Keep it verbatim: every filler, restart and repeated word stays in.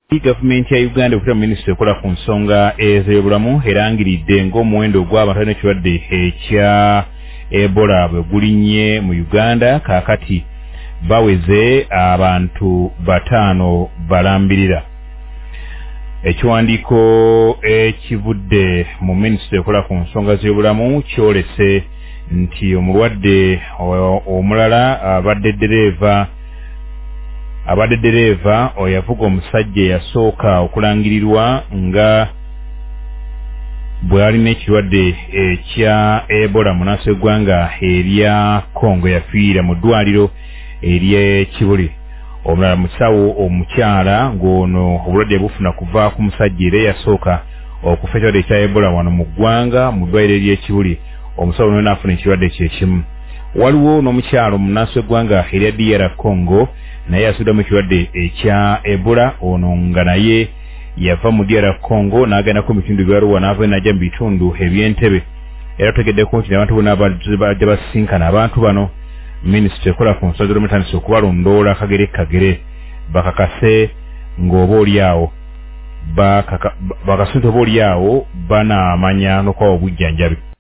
Gavumenti ya Uganda okuta minisitule ekola ku nsonga ez'obulamu erangiridde ng'omuwendo gw'abantu alina ekirwadde ekya Ebola bwe gulinnye mu Uganda kaakati baweze abantu bataano balambirira. Ekiwandiiko ekivudde mu minisitule ekola ku nsonga z'obulamu kyolese nti omulwadde omulala abadde ddereeva abadde ddereeva oyavuga omusajja yasooka okulangirirwa nga bwe alina ekirwadde ekya Ebola mu nsi y'eggwanga erya Congo yafiira mu ddwaliro ery'e Kibuli. Omulala musawo omukyala ng'ono obulwadde bufuna kuva ku musajja era yasooka okufa ekirwadde ekya Ebola wano mu ggwanga mu ddwaliro ery'e Kibuli. Omusawo ono n'afuna ekirwadde kye kimu. Waliwo n'omukyalo mu nsi y'eggwanga erya D R Congo naye yasuddamu ekirwadde ekya Ebola ono nga naye yava mu D R Congo n'agendako mu bitundu by'Arua n'ava n'ajja mu bitundu eby'Entebbe. Era tutegeddeko nti abantu bonna bajja basinkana abantu bano minisitule ekola ku nsonga z'obulamu etandise okubalondoola kagere kagere bakakase ng'oba oliawo bakakase nti oba oliawo banaamanya n'okwawa obujjanjabi.